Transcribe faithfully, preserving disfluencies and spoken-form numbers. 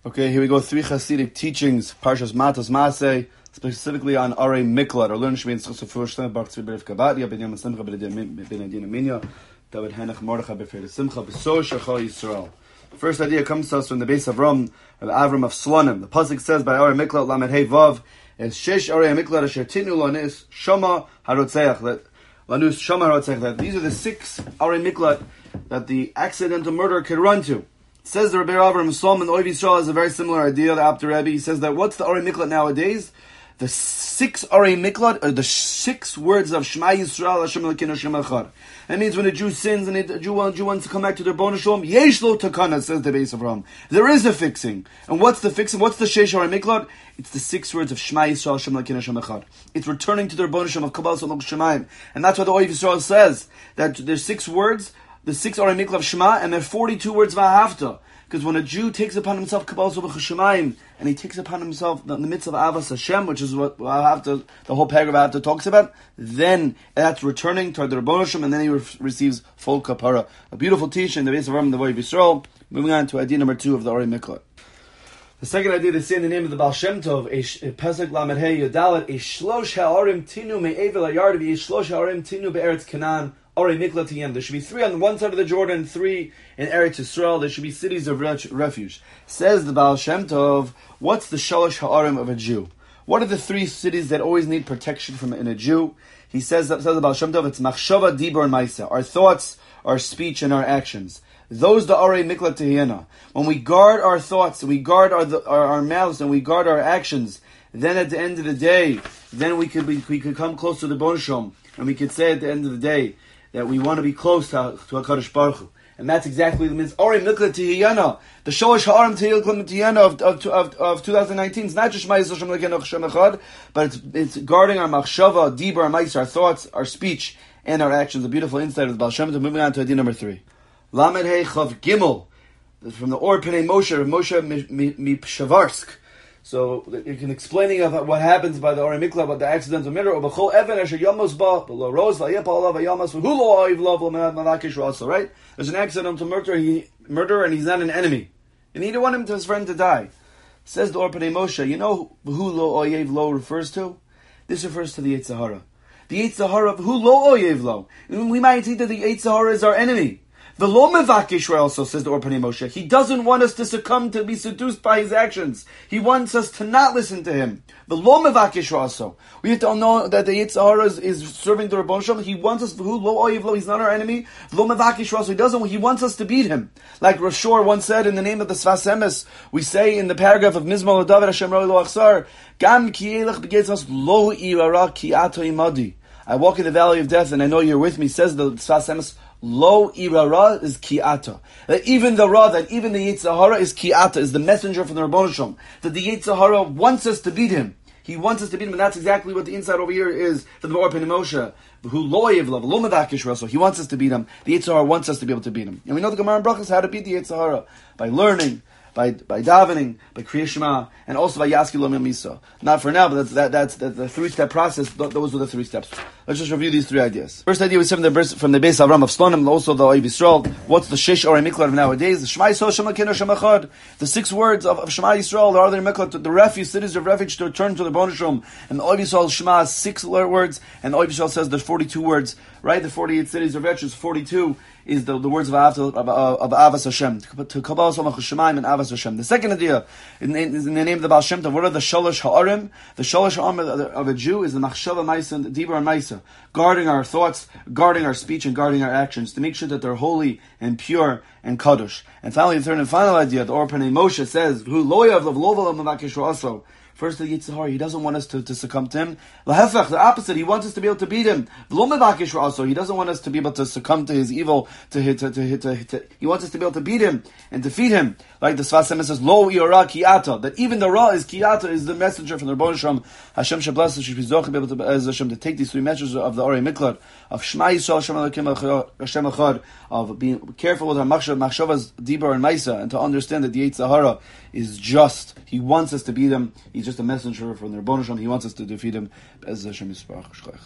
Okay, here we go. Three Hasidic teachings, Parshas Matas Maseh, specifically on Arei Miklat, or learn Shmein Tzchus Fushtem, Baruch Tzvi Berif Kabadia, Ben Yom Simcha, Ben Adina Minya, David Henach Mordechai Befer Simcha, Beso Shachal Yisrael. The first idea comes to us from the base of Ram, of Avram of Slonim. The pasuk says by Arei Miklat Lamed Hey Vav, is Shesh Arei Miklat Asher Tinu Lanis Shama Harotzeach. That Lanus Shama Harotzeach. That these are the six Arei Miklat that the accidental murderer could run to. Says the Rebbe Avram Solomon, Oiv Yisrael has a very similar idea. The Abder Rebbe, he says that what's the Arei Miklat nowadays? The six Arei Miklat are the six words of Shema Yisrael Hashem Elokeinu Hashem Echad. That means when a Jew sins and a Jew, a Jew wants to come back to their Bona Shalom, Yesh lo takana, says the base of Ram. There is a fixing. And what's the fixing? What's the Sheish Arei Miklat? It's the six words of Shema Yisrael Hashem Elokeinu Hashem Echad. It's returning to their Bona Shalom of Kabbalah Salok Shemaim. And that's why the Oiv Yisrael says that there's six words, the six Arei Miklat of Shema, and there are forty-two words of Ahavta. Because when a Jew takes upon himself Kabbalah Salok Shemaim, and he takes upon himself the, the mitzvah of Avas Hashem, which is what Ahavta, the whole paragraph Ahavta talks about, then that's returning toward the Rebbeinu Shem, and then he re- receives full kapara. A beautiful teaching, the base of Ram, the Voiv Yisrael. Moving on to idea number two of the Arei Miklat. The second idea they say in the name of the Baal Shem Tov, Pesach Lamed Hey Yodalet, Shlosh Ha'arim Tinu Me'evel HaYardav, Shlosh Ha'arim Tinu Be'eretz Canaan, Arei Miklat Tiyem. There should be three on one side of the Jordan, three in Eretz Yisrael. There should be cities of refuge. Says the Baal Shem Tov, what's the Shalosh Ha'arim of a Jew? What are the three cities that always need protection from in a Jew? He says, says the Baal Shem Tov, it's Machshava, Dibur, and Maisa. Our thoughts, our speech, and our actions. Those the Arei Miklat Tiyena. When we guard our thoughts, we guard our, our our mouths, and we guard our actions, then at the end of the day, then we could be, we could come close to the Bon Shalom, and we could say at the end of the day that we want to be close to, to HaKadosh Baruch Hu. And that's exactly the means Arei Miklat Tiyena. The Shalosh Ha'arim Tiyena of, of, of, of twenty nineteen. It's not just Ma'is Hashem Elokeinu Hashem Echad, but it's, it's guarding our Machshava, Dibur, our Ma'is, our thoughts, our speech, and our actions. A beautiful insight of the Baal Shem Tov. Moving on to idea number three. Lamed Hey Chav Gimel, from the Or Pnei Moshe, Moshe Mipshavarsk. So you can explaining of what happens by the Arei Miklat about the accidental murder. Or B'chol Even Asher Yamos Ba B'lo Rose V'Yepal Alav V'Yamas V'Hulo Oiv Lov L'Menad Malakish also. Right? There's an accidental murder. He murderer and he's not an enemy, and he didn't want him to his friend to die. Says the Or Pnei Moshe. You know who Lo Oyev Lo refers to? This refers to the Yetzer Hara. The Yetzer Hara of who Lo Oyev Lo. We might think that the Yetzer Hara is our enemy. The Lo Mevakish also, says the Or Pnei Moshe. He doesn't want us to succumb, to be seduced by his actions. He wants us to not listen to him. The Lo Mevakish also. We have to know that the Yetzer Hara is, is serving the Rebbeinu Shem. He wants us, who Lo Oyev Lo, he's not our enemy. Lo Mevakish also, he doesn't, he wants us to beat him. Like Rashor once said in the name of the Sfas Emes, we say in the paragraph of Mizmor David Hashem Roi Lo Achsar, Gam ki elech begetzas lo irara ki ato imadi. I walk in the valley of death and I know you're with me, says the Sfas Emes. Lo irara is ki'ata. That even the ra, that even the Yetzer Hara is ki'ata, is the messenger from the Rebbeinu Shem. That the Yetzer Hara wants us to beat him. He wants us to beat him, and that's exactly what the inside over here is for the Or Pnei Moshe. Who lo yevlav, lo mevakish raso. He wants us to beat him. The Yetzer Hara wants us to be able to beat him. And we know the Gemara in Brachos how to beat the Yetzer Hara by learning, by by davening, by Kriya Shema, and also by Yaski Lo Misa. Not for now, but that's that, that's the, the three-step process. Those are the three steps. Let's just review these three ideas. First idea was from the from the base of Avram of Slonim, also the Oiv Yisrael. What's the Shesh Arei Miklat of nowadays? The Shema Yisrael Hashem Elokeinu Hashem Echad. The six words of, of Shema Yisrael, the Arei Miklat, the refuge, cities of refuge to return to the Rebbeinu Shem. And the Oiv Yisrael Shema has six words, and the Oiv Yisrael says there's forty-two words. Right, the forty-eight cities of refuge, forty-two is the, the words of Avas of, of Avas Hashem, to Kabbalah Salok Shemaim and Avas Hashem. The second idea in, in, in the name of the Baal Shem Tov, what are the Shalosh Ha'arim? The Shalosh Ha'arim of, of a Jew is the Machshava Maisa and Dibur and Maisa, guarding our thoughts, guarding our speech, and guarding our actions to make sure that they're holy and pure and kadosh. And finally, the third and final idea, the Or Pnei Moshe says, "Who loyav lav loval mavakish also." First, the Yetzer Hara, he doesn't want us to, to succumb to him. Lahefech, the opposite, he wants us to be able to beat him. V'lo mevakish also, he doesn't want us to be able to succumb to his evil. To, to, to, to, to, to he wants us to be able to beat him and defeat him. Like the Sfas Emes says, Lo iora ki'ata, that even the Ra is ki'ata, is the messenger from the Rebbeinu Shem. Hashem should bless us, should be zocheh, be able to, as Hashem, to take these three messages of the Arei Miklat, of Shema Yisrael, Hashem Elokeinu Hashem Echad, of being careful with our machshavas, Dibur and Maisa, and to understand that the Yetzer Hara is just. He wants us to beat him. He's just a messenger from the Rebbeinu Shem. He wants us to defeat him. As Hashem Yisparach.